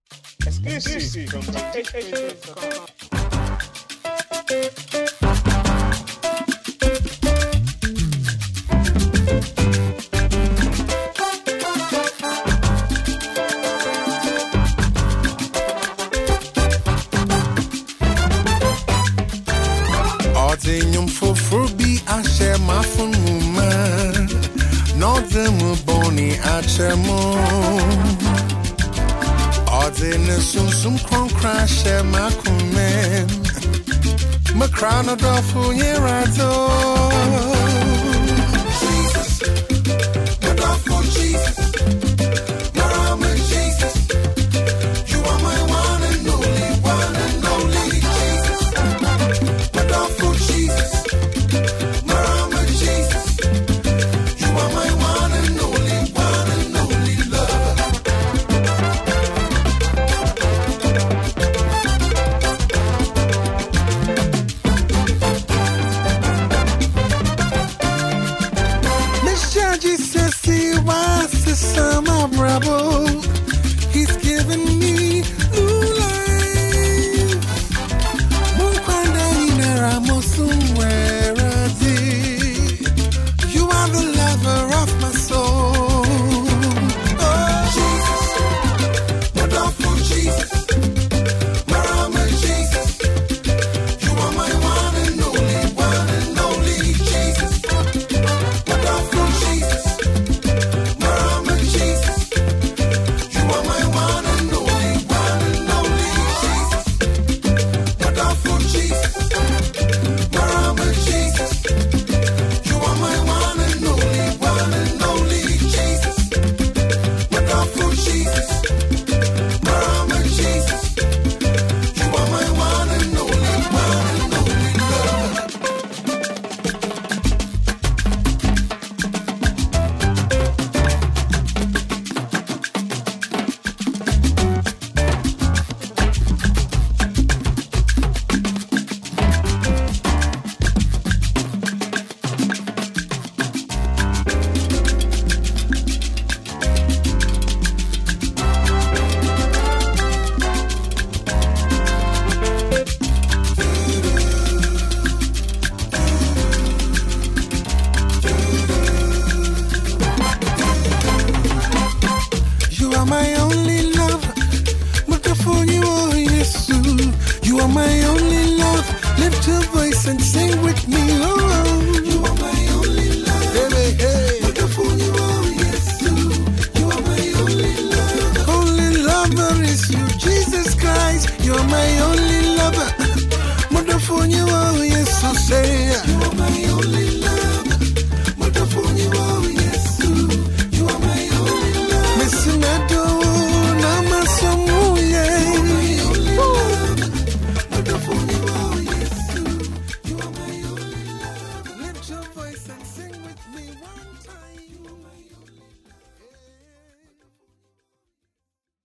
Exclusive from TechPages.com. Ordinum for frubi I share my fun woman. Not them bony achemo. Ordinum some crash my kumen. My crown of dofu yerato. Jesus, the dofu Jesus. Mama Jesus, you are my one and only Jesus. My dofu Jesus, Mama Jesus, you are my one and only lover. Jesus he was the summer bravo. He's given me new life. Mukwanda inara musumwerazi. You are the lover of my soul. Oh Jesus, wonderful Jesus, Mama Jesus. You are my one and only Jesus. Wonderful Jesus, Mama Jesus. You are my one and only Jesus. Wonderful Jesus, Mama Jesus. You are my one and only Jesus. Wonderful Jesus, Mama Jesus. You are my one and only love. You are my only love, wonderful you are, yes. You are my only love. Lift your voice and sing with me. Oh, you are my only love, hey, hey. Wonderful you are, yes. You are my only love. Only lover is you, Jesus Christ. You are my